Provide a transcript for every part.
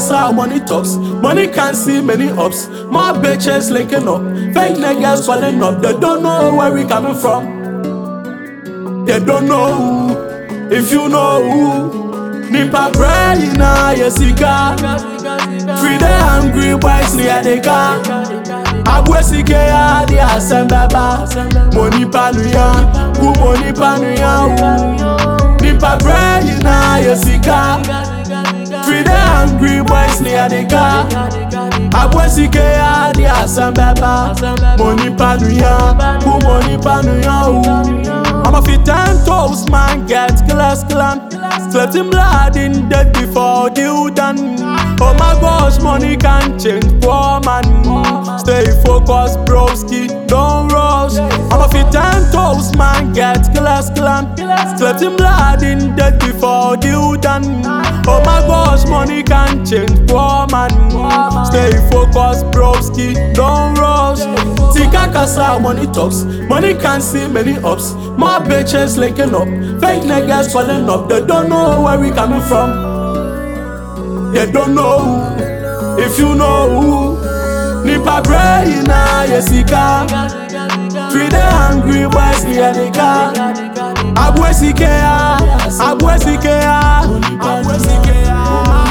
kasa, money talks. Money can't see many ups. More bitches linking up. Fake niggas falling up. They don't know where we coming from. They don't know who. If you know who. Nipa brain na yesika. Free the hungry boys near the car. Abwesike ya di asembaba. Money panuya. Who money panuya. Nipa brain na yesika. Free the hungry boys near the car. Abwesike ya di asembaba. Money panuya. Who money panuya. I'm a fit 10 toes, man, get glass clan. Slept in blood in dead before you done. Oh my gosh, money can change, poor man. Stay focused, broski, don't rush. I'm a fit 10 toes, man, get glass clan. Slept in blood in dead before you done. Oh my gosh, money can change, poor man. Stay focused, broski, don't rush. Tika kasa, money talks. Money can't see many ups. More bitches linking up. Fake niggas falling up. They don't know where we coming from. They don't know who. If you know who. Nipa brain na yesika. Free the hungry boys near the car. Abwesike ya. Abwesike ya. Abwesike ya.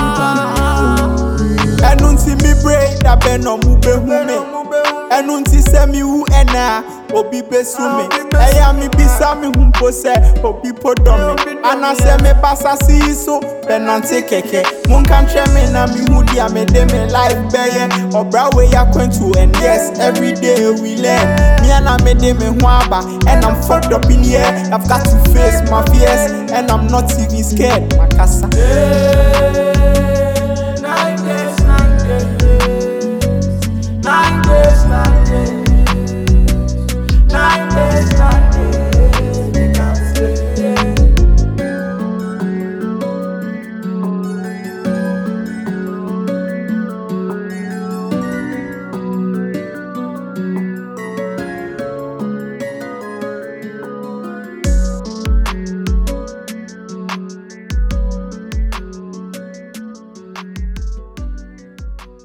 Enunti mi brain da beno mu behume. Enunti se mi hu ena. Obi besume, eya mi bisa mi humpo se obi podomi. Ana se me basa si so penante keke. Munkan me na mi hu dia me de me life beye. Obra we ya kwentu and yes, every day we learn. Me and I me de me hu aba and I'm fucked up in here. I've got to face my fears and I'm not even scared. Makasa.